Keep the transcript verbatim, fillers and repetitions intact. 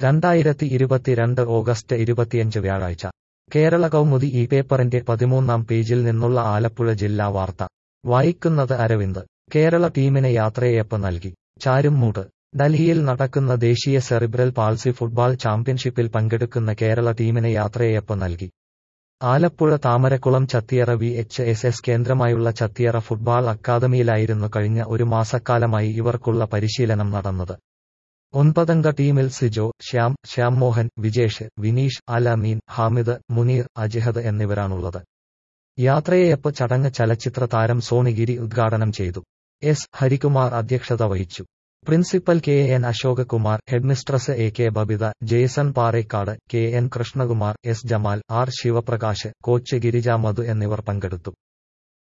രണ്ടായിരത്തി ഇരുപത്തിരണ്ട് ഓഗസ്റ്റ് ഇരുപത്തിയഞ്ച് വ്യാഴാഴ്ച കേരള കൗമുദി ഈ പേപ്പറിന്റെ പതിമൂന്നാം പേജിൽ നിന്നുള്ള ആലപ്പുഴ ജില്ലാ വാർത്ത വായിക്കുന്നത് അരവിന്ദ്. കേരള ടീമിന് യാത്രയയപ്പ് നൽകി ചാരുംമൂട്. ഡൽഹിയിൽ നടക്കുന്ന ദേശീയ സെറിബ്രൽ പാൾസി ഫുട്ബോൾ ചാമ്പ്യൻഷിപ്പിൽ പങ്കെടുക്കുന്ന കേരള ടീമിന് യാത്രയയപ്പ് നൽകി. Alappuzha Thamarakulam Chathiyara V H S S കേന്ദ്രമായുള്ള ചത്തിയറ ഫുട്ബോൾ അക്കാദമിയിലായിരുന്നു കഴിഞ്ഞ ഒരു മാസക്കാലമായി ഇവർക്കുള്ള പരിശീലനം നടന്നത്. ഒൻപതംഗ ടീമിൽ സിജോ, ശ്യാം, ശ്യാം മോഹൻ, വിജേഷ്, വിനീഷ്, അൽ അമീൻ, ഹാമിദ്, മുനീർ, അജിഹദ് എന്നിവരാണുള്ളത്. യാത്രയയപ്പ് ചടങ്ങ് ചലച്ചിത്ര താരം സോണിഗിരി ഉദ്ഘാടനം ചെയ്തു. എസ് ഹരികുമാർ അധ്യക്ഷത വഹിച്ചു. Principal K N Ashok Kumar, headmistress A K Babitha, Jaison Parekkad, K N Krishnakumar, S Jamal, R Sivaprakash, coach Girija Madhu എന്നിവർ പങ്കെടുത്തു.